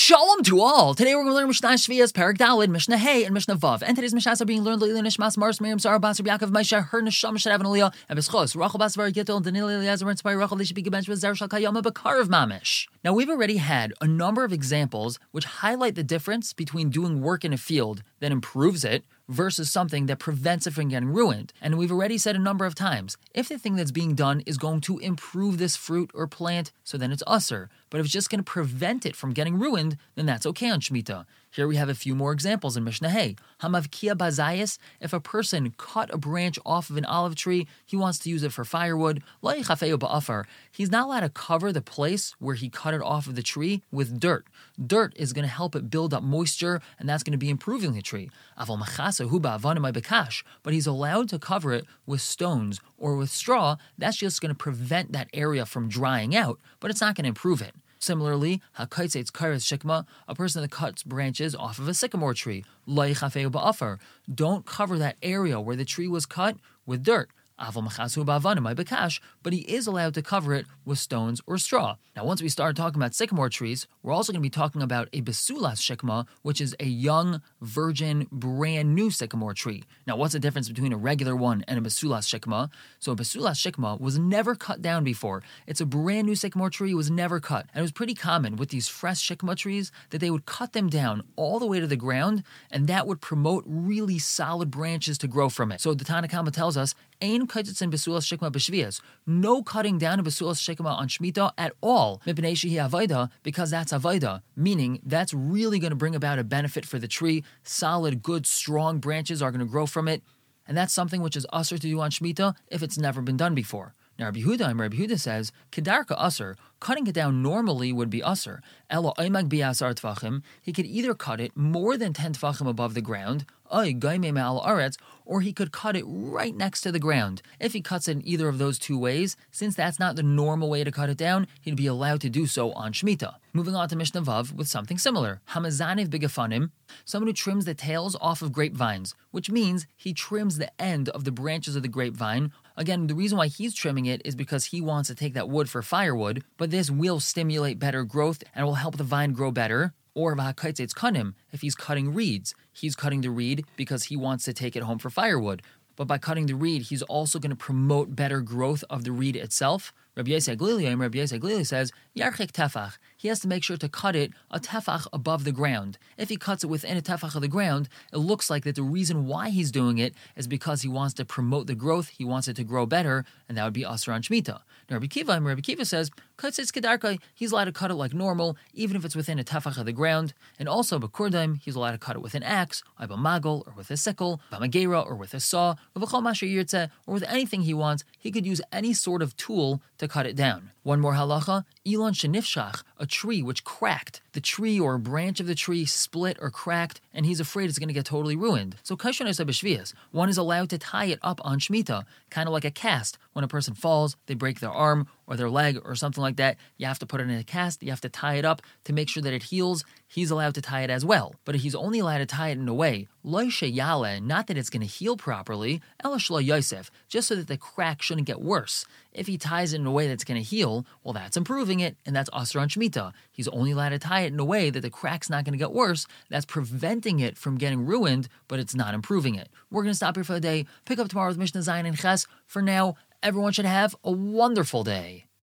Shalom to all! Today we're going to learn Mishnah Shvias, Parak Dalid, Mishnah Hey, and Mishnah Vav. And today's Mishnahs are being learned Leilin Nishmas Mars Miriam Sarah Bas Rabbi Yaakov Moshe Her Neshama Shadav and Aliyah and Beschos Rachel Bas Var Gittel and Daniel Eliezer and Spy Rachel they should be bench with Zer Shal Kayama Bakar of Mamish. Now we've already had a number of examples which highlight the difference between doing work in a field that improves it versus something that prevents it from getting ruined. And we've already said a number of times, if the thing that's being done is going to improve this fruit or plant, so then it's usser. But if it's just going to prevent it from getting ruined, then that's okay on Shemitah. Here we have a few more examples in Mishnah Hey. Hamavkia bazayis, if a person cut a branch off of an olive tree, he wants to use it for firewood, lo yichafeu ba'afar, he's not allowed to cover the place where he cut it off of the tree with dirt. Dirt is going to help it build up moisture, and that's going to be improving the tree. Aval machasa hu ba'avanim bekash, but he's allowed to cover it with stones or with straw. That's just going to prevent that area from drying out, but it's not going to improve it. Similarly, hakaitzetz kairas shikma, a person that cuts branches off of a sycamore tree, lo yichafeu ba'afar, don't cover that area where the tree was cut with dirt. But he is allowed to cover it with stones or straw. Now, once we start talking about sycamore trees, we're also going to be talking about a besulas shikma, which is a young, virgin, brand new sycamore tree. Now, what's the difference between a regular one and a besulas shikma? So a besulas shikma was never cut down before. It's a brand new sycamore tree, it was never cut. And it was pretty common with these fresh shikma trees that they would cut them down all the way to the ground, and that would promote really solid branches to grow from it. So the Tanna Kama tells us, Ein kaitzitz in besulas shikma b'shvias. No cutting down a besulas shikma on Shemitah at all. Mipnei shehi avoda, because that's avoda, meaning that's really going to bring about a benefit for the tree. Solid, good, strong branches are going to grow from it, and that's something which is usher to do on Shemitah if it's never been done before. Now, Rabbi Yehuda says, Kedarka usher, cutting it down normally would be usher. Elo oimag bi'asar tvachim, he could either cut it more than 10 tvachim above the ground, or he could cut it right next to the ground. If he cuts it in either of those two ways, since that's not the normal way to cut it down, he'd be allowed to do so on Shemitah. Moving on to Mishnah Vav with something similar. Hamazanev bigafanim, someone who trims the tails off of grapevines, which means he trims the end of the branches of the grapevine. Again, the reason why he's trimming it is because he wants to take that wood for firewood, but this will stimulate better growth and will help the vine grow better. Or v'hakaitzetz kanim, if he's cutting reeds, he's cutting the reed because he wants to take it home for firewood. But by cutting the reed, he's also going to promote better growth of the reed itself. Rabbi Yosei Glili says, Yarchik tefach. He has to make sure to cut it a tefach above the ground. If he cuts it within a tefach of the ground, it looks like that the reason why he's doing it is because he wants to promote the growth, he wants it to grow better, and that would be Asr on Shemitah. Now Rabbi Kiva says, Kaitzitz kedarkai, he's allowed to cut it like normal, even if it's within a tefach of the ground. And also, Bekurdaim, he's allowed to cut it with an axe, or magel, or with a sickle, b'magera, or with a saw, or with anything he wants. He could use any sort of tool to cut it down. One more halacha, Elon shenifshach, a tree which cracked. The tree or a branch of the tree split or cracked, and he's afraid it's going to get totally ruined. So one is allowed to tie it up on Shemitah, kind of like a cast. When a person falls, they break their arm or their leg or something like that, you have to put it in a cast, you have to tie it up to make sure that it heals. He's allowed to tie it as well. But he's only allowed to tie it in a way, lo sheyale, not that it's going to heal properly, ela shlo yosef, just so that the crack shouldn't get worse. If he ties it in a way that's going to heal, well, that's improving it, and that's Asr on Shemitah. He's only allowed to tie it in a way that the crack's not going to get worse. That's preventing it from getting ruined, but it's not improving it. We're going to stop here for the day. Pick up tomorrow with Mishnah Zayin and Ches. For now, everyone should have a wonderful day.